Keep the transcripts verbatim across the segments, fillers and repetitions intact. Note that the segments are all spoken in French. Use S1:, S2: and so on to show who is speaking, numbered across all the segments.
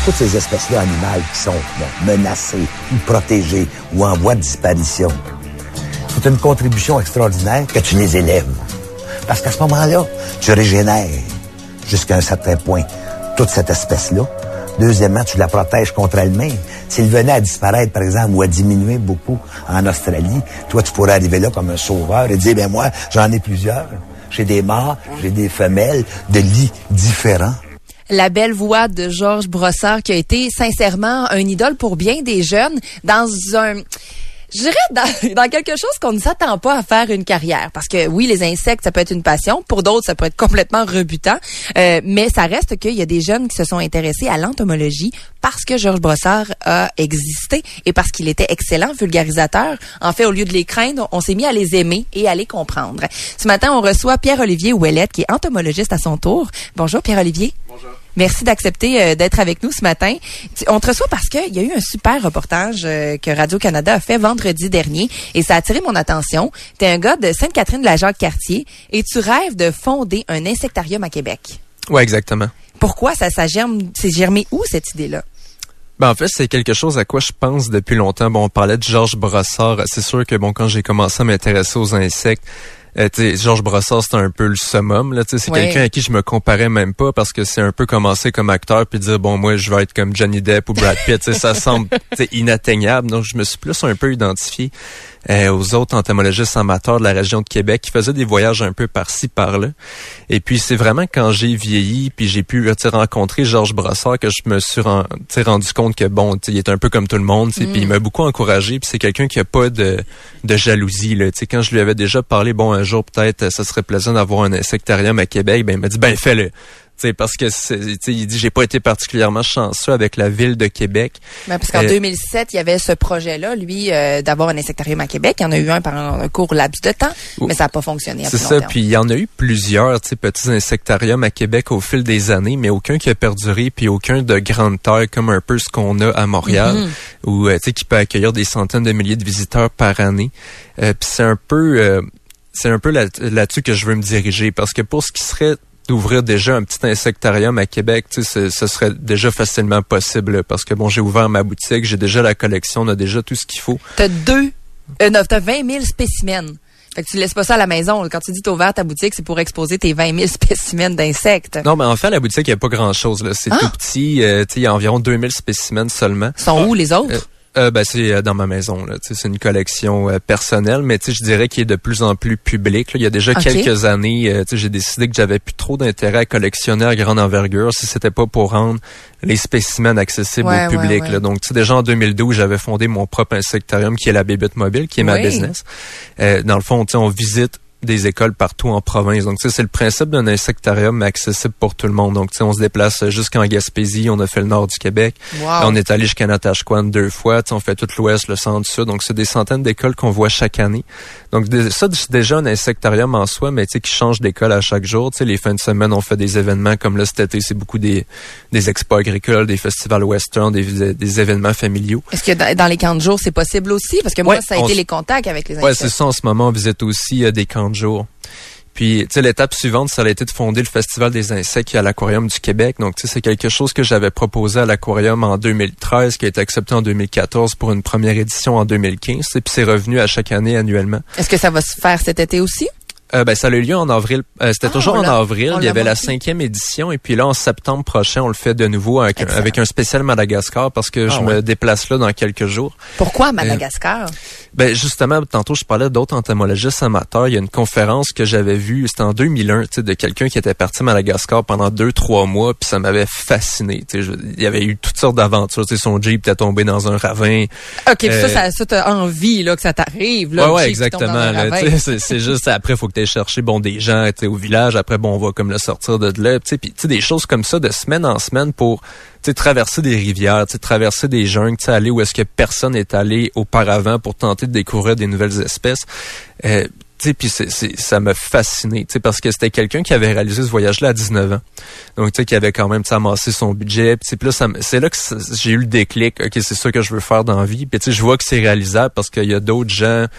S1: toutes ces espèces-là animales qui sont bon, menacées, ou protégées, ou en voie de disparition. C'est une contribution extraordinaire que tu les élèves. Parce qu'à ce moment-là, tu régénères jusqu'à un certain point toute cette espèce-là. Deuxièmement, tu la protèges contre elle-même. S'il venait à disparaître, par exemple, ou à diminuer beaucoup en Australie, toi, tu pourrais arriver là comme un sauveur et dire, ben moi, j'en ai plusieurs. J'ai des mâles, j'ai des femelles, de lits différents.
S2: La belle voix de Georges Brossard qui a été sincèrement un idole pour bien des jeunes dans un... Je dirais dans, dans quelque chose qu'on ne s'attend pas à faire une carrière. Parce que oui, les insectes, ça peut être une passion. Pour d'autres, ça peut être complètement rebutant. Euh, mais ça reste qu'il y a des jeunes qui se sont intéressés à l'entomologie parce que Georges Brossard a existé et parce qu'il était excellent vulgarisateur. En fait, au lieu de les craindre, on s'est mis à les aimer et à les comprendre. Ce matin, on reçoit Pierre-Olivier Ouellette, qui est entomologiste à son tour. Bonjour, Pierre-Olivier.
S3: Bonjour.
S2: Merci d'accepter euh, d'être avec nous ce matin. On te reçoit parce qu'il y a eu un super reportage euh, que Radio-Canada a fait vendredi dernier et ça a attiré mon attention. Tu es un gars de Sainte-Catherine de la Jacques-Cartier et tu rêves de fonder un insectarium à Québec.
S3: Oui, exactement.
S2: Pourquoi ça, ça germe, c'est germé où cette idée-là?
S3: Ben en fait, c'est quelque chose à quoi je pense depuis longtemps. Bon, on parlait de Georges Brossard. C'est sûr que bon, quand j'ai commencé à m'intéresser aux insectes, Euh, Georges Brossard, c'est un peu le summum. Là, c'est
S2: ouais.
S3: quelqu'un à qui je me comparais même pas parce que c'est un peu commencer comme acteur puis dire, bon, moi, je vais être comme Johnny Depp ou Brad Pitt. Ça semble inatteignable. Donc, je me suis plus un peu identifié euh, aux autres entomologistes amateurs de la région de Québec qui faisaient des voyages un peu par-ci, par-là. Et puis, c'est vraiment quand j'ai vieilli puis j'ai pu rencontrer Georges Brossard que je me suis rend, rendu compte que, bon, il est un peu comme tout le monde. Mm. Puis il m'a beaucoup encouragé. Puis c'est quelqu'un qui a pas de, de jalousie. Là. Quand je lui avais déjà parlé, bon, un jour, peut-être, ça serait plaisant d'avoir un insectarium à Québec. Ben, il m'a dit, ben, fais-le. T'sais, parce que c'est, il dit j'ai pas été particulièrement chanceux avec la ville de Québec.
S2: Ben, parce qu'en euh, deux mille sept, il y avait ce projet-là, lui, euh, d'avoir un insectarium à Québec. Il y en a eu un par un court laps de temps, mais ça n'a pas fonctionné.
S3: C'est ça. Puis il y en a eu plusieurs petits insectariums à Québec au fil des années, mais aucun qui a perduré, puis aucun de grande taille comme un peu ce qu'on a à Montréal, mm-hmm. où tu sais qui peut accueillir des centaines de milliers de visiteurs par année. Euh, puis c'est un peu, euh, c'est un peu là, là-dessus que je veux me diriger, parce que pour ce qui serait d'ouvrir déjà un petit insectarium à Québec, tu sais, ce serait déjà facilement possible parce que bon, j'ai ouvert ma boutique, j'ai déjà la collection, on a déjà tout ce qu'il faut.
S2: T'as deux, euh, non, t'as vingt mille spécimens. Fait que tu laisses pas ça à la maison. Quand tu dis t'as ouvert ta boutique, c'est pour exposer tes vingt mille spécimens d'insectes.
S3: Non, mais en fait, à la boutique, il n'y a pas grand-chose, là. C'est ah! tout petit, euh, tu sais, il y a environ deux mille spécimens seulement.
S2: Ils sont où les autres?
S3: Euh, Euh, ben c'est euh, dans ma maison là, tu sais c'est une collection euh, personnelle, mais tu sais je dirais qu'il est de plus en plus public. Là. Il y a déjà okay. quelques années, euh, tu sais j'ai décidé que j'avais plus trop d'intérêt à collectionner à grande envergure si c'était pas pour rendre les spécimens accessibles ouais, au public. Ouais, ouais. Là. Donc tu sais déjà en deux mille douze, j'avais fondé mon propre insectarium qui est la Bébite Mobile, qui est oui. ma business. Euh, dans le fond, tu sais on visite des écoles partout en province. Donc, tu sais, c'est le principe d'un insectarium mais accessible pour tout le monde. Donc, tu sais, on se déplace jusqu'en Gaspésie, on a fait le nord du Québec.
S2: Wow.
S3: On est allé jusqu'à Natashquan deux fois. Tu sais, on fait tout l'ouest, le centre, le sud. Donc, c'est des centaines d'écoles qu'on voit chaque année. Donc, ça, c'est déjà un insectarium en soi, mais tu sais, qui change d'école à chaque jour. Tu sais, les fins de semaine, on fait des événements comme là, cet été, c'est beaucoup des, des expos agricoles, des festivals western, des, des événements familiaux.
S2: Est-ce que dans, dans les camps de jour, c'est possible aussi? Parce que moi,
S3: ouais,
S2: ça a été s... les contacts avec les insectes.
S3: Ouais, c'est ça. En ce moment, on visite aussi euh, des camps de jour. Puis, tu sais, l'étape suivante, ça a été de fonder le Festival des insectes à l'Aquarium du Québec. Donc, tu sais, c'est quelque chose que j'avais proposé à l'Aquarium en deux mille treize, qui a été accepté en deux mille quatorze pour une première édition en deux mille quinze. Et puis, c'est revenu à chaque année annuellement.
S2: Est-ce que ça va se faire cet été aussi?
S3: Euh, ben ça a eu lieu en avril. Euh, c'était ah, toujours en avril. Il y avait la
S2: aussi.
S3: cinquième édition et puis là en septembre prochain on le fait de nouveau avec, avec un spécial Madagascar parce que ah, je ouais. me déplace là dans quelques jours.
S2: Pourquoi Madagascar? Euh,
S3: ben justement tantôt je parlais d'autres entomologistes amateurs. Il y a une conférence que j'avais vue, c'était en deux mille un, tu sais, de quelqu'un qui était parti à Madagascar pendant deux trois mois puis ça m'avait fasciné. Tu sais, il y avait eu toutes sortes d'aventures. Tu sais, son Jeep était tombé dans un ravin.
S2: Ok, euh, ça, ça, ça t'as envie là que ça t'arrive là.
S3: Ouais, ouais, exactement. Là, c'est, c'est juste après faut que t'ailles chercher bon des gens au village, après bon on va comme le sortir de là, tu sais, puis tu sais des choses comme ça de semaine en semaine pour tu sais traverser des rivières, tu sais traverser des jungles, tu sais aller où est-ce que personne n'est allé auparavant pour tenter de découvrir des nouvelles espèces. Euh, tu sais puis c'est, c'est ça m'a fasciné, tu sais parce que c'était quelqu'un qui avait réalisé ce voyage-là à dix-neuf ans. Donc tu sais qui avait quand même amassé son budget, puis puis là ça, c'est là que ça, j'ai eu le déclic, OK, c'est ça que je veux faire dans la vie. Puis tu sais je vois que c'est réalisable parce qu'il y a d'autres gens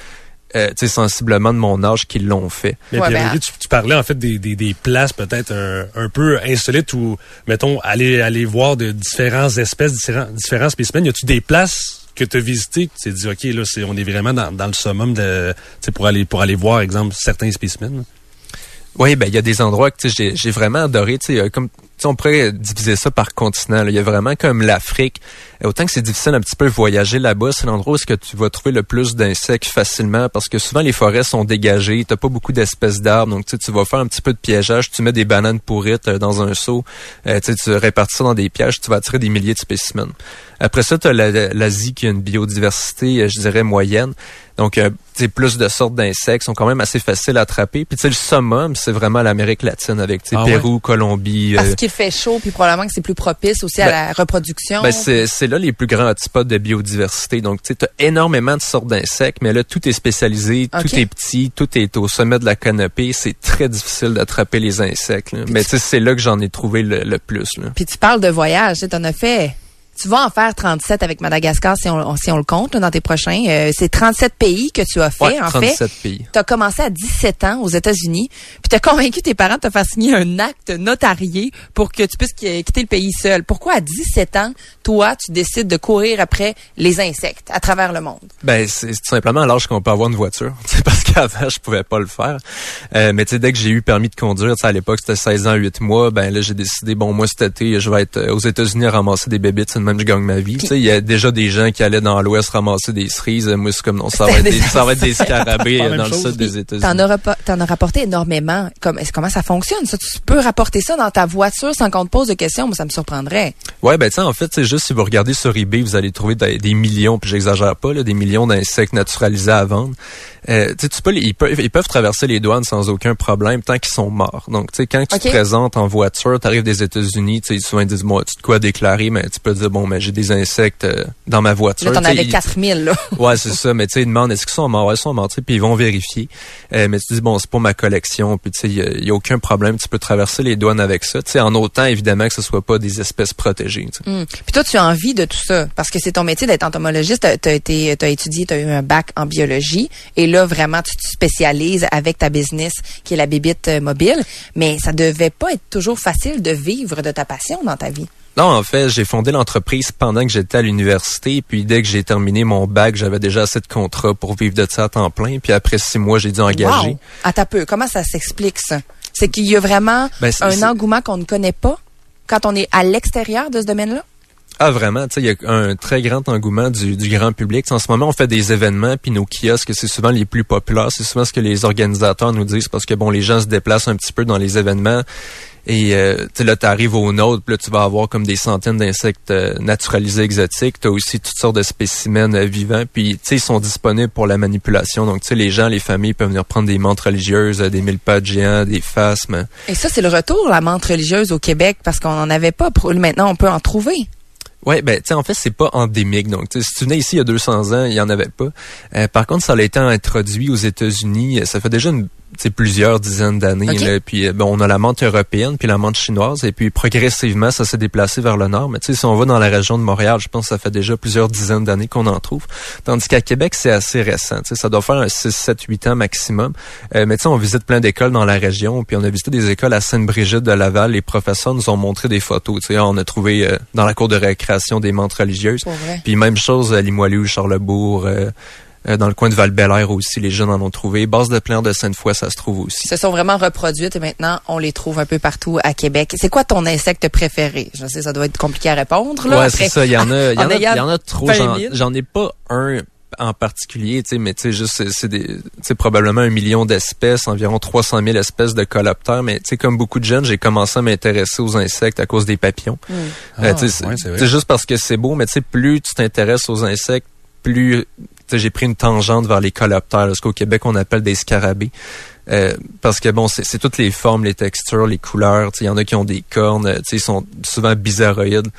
S3: euh, tu sais, sensiblement de mon âge qui l'ont fait.
S4: Mais
S2: ouais,
S4: Pierre-Olivier,
S2: ben,
S4: tu, tu parlais en fait des, des, des places peut-être un, un peu insolites où, mettons, aller aller voir de différentes espèces, différents, différents spécimens. Y a-tu des places que tu as visitées, que tu t'es dit, OK, là, c'est, on est vraiment dans, dans le summum de, tu sais, pour aller, pour aller voir, exemple, certains spécimens? Là?
S3: Oui, ben il y a des endroits que j'ai, j'ai vraiment adoré. Tu sais, comme on pourrait diviser ça par continent. Là. Il y a vraiment comme l'Afrique. Autant que c'est difficile un petit peu voyager là-bas, c'est l'endroit où est-ce que tu vas trouver le plus d'insectes facilement parce que souvent les forêts sont dégagées, t'as pas beaucoup d'espèces d'arbres, donc tu sais, tu vas faire un petit peu de piégeage, tu mets des bananes pourrites dans un seau, euh, tu sais, tu répartis ça dans des pièges, tu vas attirer des milliers de spécimens. Après ça, tu as la, l'Asie qui a une biodiversité, je dirais, moyenne. Donc, euh, tu sais, plus de sortes d'insectes sont quand même assez faciles à attraper. Puis, tu sais, le summum, c'est vraiment l'Amérique latine avec, tu sais,
S4: ah
S3: Pérou,
S4: ouais?
S3: Colombie.
S2: Parce
S3: euh,
S2: qu'il fait chaud, puis probablement que c'est plus propice aussi
S3: ben,
S2: à la reproduction.
S3: Ben, c'est, c'est là les plus grands hotspots de biodiversité. Donc, tu sais, t'as énormément de sortes d'insectes, mais là, tout est spécialisé,
S2: okay.
S3: tout est petit, tout est au sommet de la canopée. C'est très difficile d'attraper les insectes. Là. Mais, tu sais, c'est là que j'en ai trouvé le, le plus. Là.
S2: Puis, tu parles de voyage, tu en as fait... Tu vas en faire trente-sept avec Madagascar si on, si on le compte là, dans tes prochains. Euh, c'est trente-sept pays que tu as fait,
S3: ouais,
S2: en
S3: trente-sept
S2: fait.
S3: pays.
S2: Tu as commencé à dix-sept ans aux États-Unis, puis tu as convaincu tes parents de te faire signer un acte notarié pour que tu puisses quitter le pays seul. Pourquoi à dix-sept ans, toi, tu décides de courir après les insectes à travers le monde?
S3: Ben, c'est tout simplement l'âge qu'on peut avoir une voiture. C'est parce qu'avant, je pouvais pas le faire. Euh, mais tu sais, dès que j'ai eu permis de conduire, tu sais, à l'époque, c'était seize ans, huit mois, ben là, j'ai décidé, bon, moi, cet été, je vais être aux États-Unis à ramasser des bébites, c'est de même je gagne ma vie. Tu sais, il y a déjà des gens qui allaient dans l'Ouest ramasser des cerises. Moi, c'est comme non, ça va être des, ça va être des scarabées dans le sud des États-Unis.
S2: T'en as, rapa- t'en as rapporté énormément. Comme, comment ça fonctionne, ça? Tu peux rapporter ça dans ta voiture sans qu'on te pose de questions? Moi, ça me surprendrait.
S3: Ouais, ben, tu sais, en fait, c'est juste si vous regardez sur eBay, vous allez trouver des, des millions, puis j'exagère pas, là, des millions d'insectes naturalisés à vendre. Euh, tu sais, tu peux, ils peuvent, ils peuvent traverser les douanes sans aucun problème tant qu'ils sont morts. Donc, tu sais, quand tu
S2: okay.
S3: te présentes en voiture, t'arrives des États-Unis, tu sais, souvent ils disent, moi, tu te quoi déclarer, mais tu peux dire, bon, mais j'ai des insectes euh, dans ma voiture.
S2: Là, t'en avais
S3: ils...
S2: quatre mille, là.
S3: Ouais, c'est ça, mais tu sais, ils demandent, est-ce qu'ils sont morts? Ouais, ils sont morts, tu sais, puis ils vont vérifier. Euh, mais tu dis, bon, c'est pour ma collection, puis tu sais, il y, y a aucun problème, tu peux traverser les douanes avec ça, tu sais, en autant, évidemment, que ce soit pas des espèces protégées, tu sais.
S2: Mmh. Puis toi, tu as envie de tout ça, parce que c'est ton métier d'être entomologiste, t'as, t'as été, t'as étudié, t'as eu un bac en biologie, et là, vraiment, tu te spécialises avec ta business, qui est la bébite euh, mobile, mais ça devait pas être toujours facile de vivre de ta passion dans ta vie.
S3: Non, en fait, j'ai fondé l'entreprise pendant que j'étais à l'université, puis dès que j'ai terminé mon bac, j'avais déjà assez de contrats pour vivre de ça à temps plein, puis après six mois, j'ai dû engager.
S2: Wow. Attends un peu, comment ça s'explique, ça? C'est qu'il y a vraiment
S3: ben, c'est,
S2: un
S3: c'est...
S2: engouement qu'on ne connaît pas quand on est à l'extérieur de ce domaine-là?
S3: Ah, vraiment, tu sais, il y a un très grand engouement du, du grand public. T'sais, en ce moment, on fait des événements, puis nos kiosques, c'est souvent les plus populaires. C'est souvent ce que les organisateurs nous disent, parce que, bon, les gens se déplacent un petit peu dans les événements. Et euh, tu sais, là, t'arrives au nôtre, puis là, tu vas avoir comme des centaines d'insectes euh, naturalisés exotiques. T'as aussi toutes sortes de spécimens euh, vivants. Puis, tu sais, ils sont disponibles pour la manipulation. Donc, tu sais, les gens, les familles peuvent venir prendre des menthes religieuses, euh, des mille-pattes géants, des phasmes.
S2: Et ça, c'est le retour, la menthe religieuse au Québec, parce qu'on n'en avait pas. Maintenant, on peut en trouver.
S3: Ouais, ben, tu sais, en fait, c'est pas endémique. Donc, si tu venais ici il y a deux cents ans, il y en avait pas. Euh, par contre, ça a été introduit aux États-Unis. Ça fait déjà une, plusieurs dizaines d'années.
S2: Okay.
S3: Là, puis, bon, on a la menthe européenne, puis la menthe chinoise. Et puis, progressivement, ça s'est déplacé vers le nord. Mais tu sais, si on va dans la région de Montréal, je pense que ça fait déjà plusieurs dizaines d'années qu'on en trouve. Tandis qu'à Québec, c'est assez récent. Tu sais, ça doit faire un six, sept, huit ans maximum. Euh, mais tu sais, on visite plein d'écoles dans la région. Puis, on a visité des écoles à Sainte-Brigitte de Laval. Les professeurs nous ont montré des photos. Tu sais, on a trouvé euh, dans la cour de récréation des menthes religieuses. Puis même chose à Limoilou, Charlebourg, euh, euh, dans le coin de Val-Bélair aussi, les jeunes en ont trouvé. Base de Plante de Sainte-Foy, ça se trouve aussi.
S2: Ils se sont vraiment reproduites et maintenant, on les trouve un peu partout à Québec. C'est quoi ton insecte préféré? Je sais, ça doit être compliqué à répondre, là.
S3: Ouais,
S2: après.
S3: c'est ça. Il y en a, il y en a, il y en a trop. J'en,
S2: mille.
S3: j'en ai pas un en particulier, tu sais, mais tu sais, juste, c'est, c'est des, tu sais, probablement un million d'espèces, environ trois cent mille espèces de coloptères, mais tu sais, comme beaucoup de jeunes, j'ai commencé à m'intéresser aux insectes à cause des papillons.
S2: Mm.
S3: Euh,
S4: ah,
S3: tu sais,
S4: ouais,
S3: c'est, c'est juste parce que c'est beau, mais tu sais, plus tu t'intéresses aux insectes, plus, tu sais, j'ai pris une tangente vers les coloptères, ce qu'au Québec, on appelle des scarabées. Euh, parce que bon, c'est, c'est toutes les formes, les textures, les couleurs, tu sais, il y en a qui ont des cornes, tu sais, ils sont souvent bizarroïdes.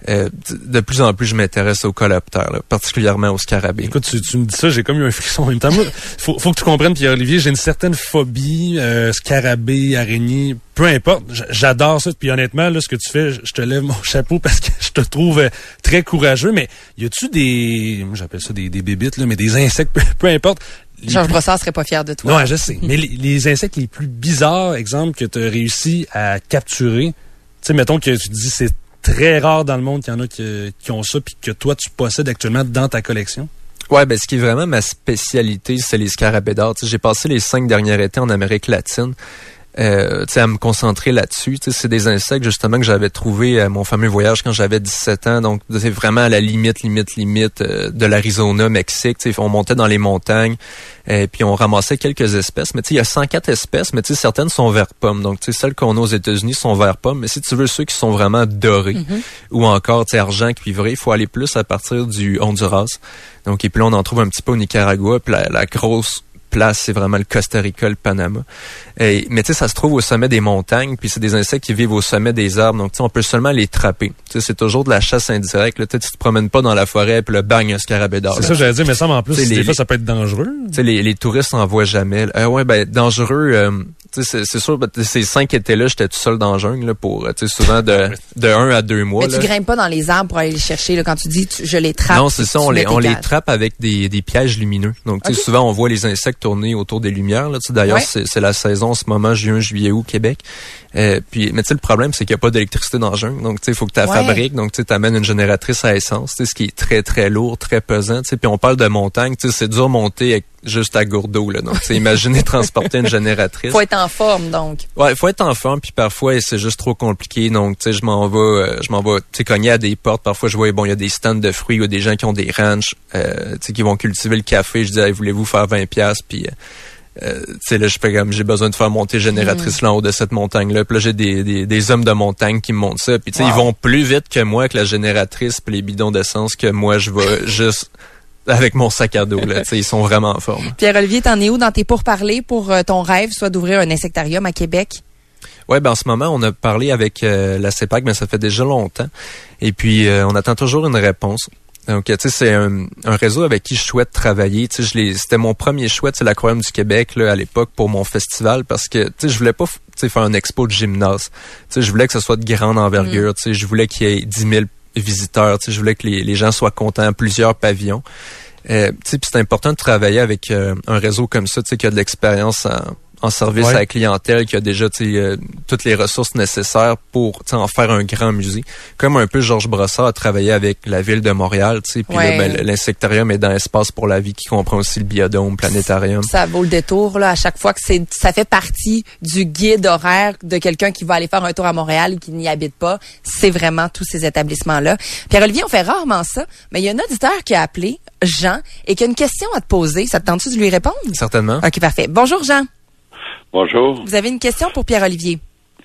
S3: Euh, de plus en plus, je m'intéresse aux coléoptères, là, particulièrement aux scarabées.
S4: Écoute, tu, tu me dis ça, j'ai comme eu un frisson en même temps. Moi, faut, faut que tu comprennes, Pierre-Olivier, j'ai une certaine phobie, euh, scarabée, araignée, peu importe. J'adore ça. Puis honnêtement, là, ce que tu fais, je te lève mon chapeau parce que je te trouve euh, très courageux. Mais y a-tu des, moi j'appelle ça des, des bébites, là, mais des insectes, peu, peu importe.
S2: Georges plus... Brossard serait pas fier de toi.
S4: Non, je sais. Mais les, les insectes les plus bizarres, exemple, que tu as réussi à capturer, tu sais, mettons que tu dis c'est très rare dans le monde qu'il y en a qui, qui ont ça, puis que toi, tu possèdes actuellement dans ta collection?
S3: Ouais, ben ce qui est vraiment ma spécialité, c'est les scarabées d'or. J'ai passé les cinq derniers étés en Amérique latine. Euh, à me concentrer là-dessus. C'est des insectes justement que j'avais trouvé à mon fameux voyage quand j'avais dix-sept ans. Donc c'est vraiment à la limite, limite, limite euh, de l'Arizona, Mexique. T'sais, on montait dans les montagnes et puis on ramassait quelques espèces. Mais il y a cent quatre espèces, mais certaines sont vert pomme. Donc celles qu'on a aux États-Unis sont vert pomme. Mais si tu veux ceux qui sont vraiment dorés mm-hmm. ou encore argent cuivré, il faut aller plus à partir du Honduras. Donc et puis là on en trouve un petit peu au Nicaragua. Puis la, la grosse place, c'est vraiment le Costa Rica, le Panama. Et, mais tu sais, ça se trouve au sommet des montagnes, puis c'est des insectes qui vivent au sommet des arbres, donc tu sais, on peut seulement les trapper. Tu sais, c'est toujours de la chasse indirecte. Là, tu te promènes pas dans la forêt, puis le bang, un scarabée d'or.
S4: C'est ça, j'allais dire, mais ça, mais en plus, des les, fois, ça peut être dangereux.
S3: Tu sais, les, les touristes en voient jamais. Euh, ouais, ben dangereux. Euh, tu sais, c'est, c'est sûr. Ben, ces cinq étés-là, j'étais tout seul dans la jungle là, pour, tu sais, souvent de de un à deux mois.
S2: Mais
S3: là.
S2: Tu grimpes pas dans les arbres pour aller les chercher. Là, quand tu dis, tu, je les trappe.
S3: Non, c'est ça. On les on les trappe avec des des pièges lumineux. Donc, tu sais, okay. souvent, on voit les insectes tourner autour des lumières. Là, tu sais, d'ailleurs, ouais. c'est, c'est la saison en ce moment, juin, juillet, août, Québec. Euh, puis, mais tu sais, le problème, c'est qu'il n'y a pas d'électricité dans la jungle. Donc, tu sais, il faut que tu la ouais. fabriques. Donc, tu sais, t'amènes une génératrice à essence. Tu sais, ce qui est très, très lourd, très pesant. Tu sais, puis on parle de montagne. Tu sais, c'est dur monter avec juste à gourdeau, là. Donc, tu sais, imaginez transporter une génératrice.
S2: Faut être en forme, donc.
S3: Ouais, faut être en forme. Puis parfois, c'est juste trop compliqué. Donc, tu sais, je m'en vais, euh, je m'en vais, tu sais, cogner à des portes. Parfois, je vois, bon, il y a des stands de fruits ou des gens qui ont des ranchs, euh, tu sais, qui vont cultiver le café. Je dis, hey, voulez-vous faire vingt piastres? Puis, euh, tu sais, là, je fais comme, j'ai besoin de faire monter génératrice mmh. là en haut de cette montagne-là. Puis là, j'ai des, des, des hommes de montagne qui me montrent ça. Puis, tu sais, wow. ils vont plus vite que moi, que la génératrice puis les bidons d'essence, que moi, je vais juste avec mon sac à dos, là. Tu sais, ils sont vraiment en forme.
S2: Pierre-Olivier, t'en es où dans tes pourparlers pour euh, ton rêve, soit d'ouvrir un insectarium à Québec?
S3: Ouais, ben en ce moment, on a parlé avec euh, la C E P A C, mais ça fait déjà longtemps. Et puis, euh, on attend toujours une réponse. Donc, tu sais, c'est un, un réseau avec qui je souhaite travailler. Tu sais, je l'ai, c'était mon premier choix, c'est l'Aquarium du Québec là à l'époque pour mon festival parce que, tu sais, je voulais pas, tu sais, faire un expo de gymnase. Tu sais, je voulais que ce soit de grande envergure. Mm. Tu sais, je voulais qu'il y ait dix mille visiteurs. Tu sais, je voulais que les, les gens soient contents à plusieurs pavillons. Euh, tu sais, puis c'est important de travailler avec euh, un réseau comme ça, tu sais, qui a de l'expérience en, en service ouais. à la clientèle, qui a déjà, tu sais, euh, toutes les ressources nécessaires pour, tu sais, en faire un grand musée. Comme un peu Georges Brossard a travaillé avec la ville de Montréal, tu sais, puis ouais. là, ben, l'insectarium est dans Espace pour la vie qui comprend aussi le biodôme, planétarium.
S2: Ça vaut le détour, là, à chaque fois que c'est, ça fait partie du guide horaire de quelqu'un qui va aller faire un tour à Montréal ou qui n'y habite pas. C'est vraiment tous ces établissements-là. Pierre-Olivier, on fait rarement ça, mais il y a un auditeur qui a appelé, Jean, et qui a une question à te poser. Ça te tente-tu de lui répondre?
S3: Certainement.
S2: OK, parfait. Bonjour, Jean.
S5: Bonjour.
S2: Vous avez une question pour Pierre-Olivier?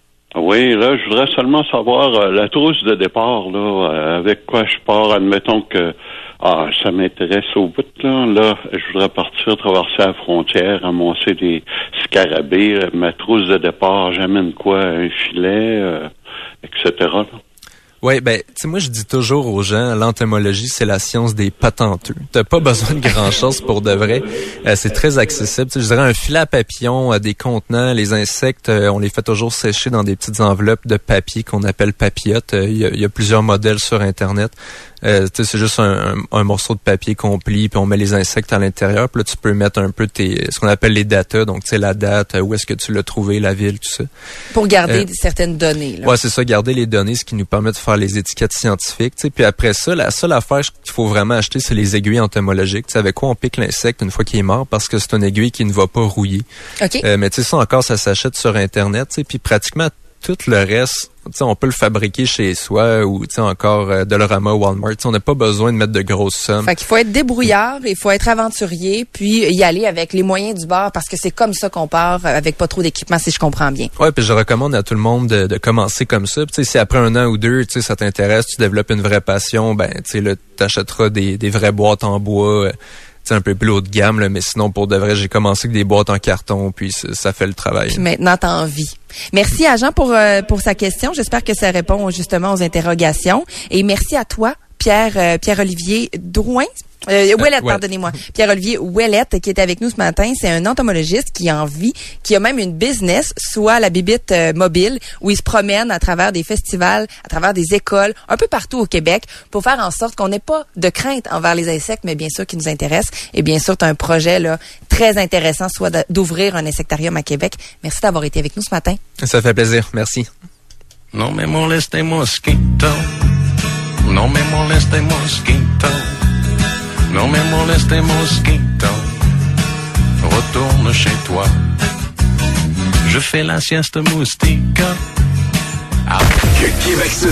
S5: Oui, là, je voudrais seulement savoir euh, la trousse de départ, là, euh, avec quoi je pars. Admettons que ah, ça m'intéresse au bout, là. Là, je voudrais partir, traverser la frontière, ramasser des scarabées. Euh, ma trousse de départ, j'amène quoi? Un filet, euh, et cetera, là.
S3: Oui, ben, tu sais, moi, je dis toujours aux gens, l'entomologie, c'est la science des patenteux. T'as pas besoin de grand-chose pour de vrai. Euh, c'est très accessible. T'sais, je dirais un filet à papillon, euh, des contenants, les insectes, euh, on les fait toujours sécher dans des petites enveloppes de papier qu'on appelle papillotes. Il euh, y, y a plusieurs modèles sur Internet. Euh, c'est juste un, un, un morceau de papier qu'on plie, puis on met les insectes à l'intérieur. Puis là, tu peux mettre un peu tes, ce qu'on appelle les data, donc tu sais la date, où est-ce que tu l'as trouvé, la ville, tout ça.
S2: Pour garder
S3: euh,
S2: certaines données. Là.
S3: Ouais, c'est ça, garder les données, ce qui nous permet de faire les étiquettes scientifiques. T'sais. Puis après ça, la seule affaire qu'il faut vraiment acheter, c'est les aiguilles entomologiques. T'sais, avec quoi on pique l'insecte une fois qu'il est mort, parce que c'est une aiguille qui ne va pas rouiller.
S2: Okay.
S3: Euh, mais tu sais, ça encore, ça s'achète sur Internet. Puis pratiquement tout le reste, t'sais, on peut le fabriquer chez soi ou t'sais, encore euh, Dollarama, Walmart. T'sais, on n'a pas besoin de mettre de grosses sommes.
S2: Fait qu'il faut être débrouillard, il faut être aventurier, puis y aller avec les moyens du bord parce que c'est comme ça qu'on part avec pas trop d'équipement, si je comprends bien.
S3: Ouais, puis je recommande à tout le monde de, de commencer comme ça. Puis si après un an ou deux, ça t'intéresse, tu développes une vraie passion, ben tu là, t'achèteras des, des vraies boîtes en bois. Euh, un peu plus haut de gamme, là, mais sinon, pour de vrai, j'ai commencé avec des boîtes en carton, puis ça, ça fait le travail.
S2: Puis maintenant, t'as envie. Merci à Jean pour euh, pour sa question. J'espère que ça répond justement aux interrogations. Et merci à toi, Pierre euh, Pierre-Olivier Drouin. Euh, Ouellette,
S3: ouais.
S2: pardonnez-moi. Pierre-Olivier Ouellette, qui est avec nous ce matin. C'est un entomologiste qui en vit, qui a même une business, soit la Bibite euh, mobile, où il se promène à travers des festivals, à travers des écoles, un peu partout au Québec, pour faire en sorte qu'on n'ait pas de crainte envers les insectes, mais bien sûr qui nous intéressent. Et bien sûr, tu as un projet là très intéressant, soit de, d'ouvrir un insectarium à Québec. Merci d'avoir été avec nous ce matin.
S3: Ça fait plaisir. Merci.
S6: No me moleste mosquito. No me moleste mosquito. No me moleste mosquito, retourne chez toi. Je fais la sieste moustique. Ah.
S7: Que Québec se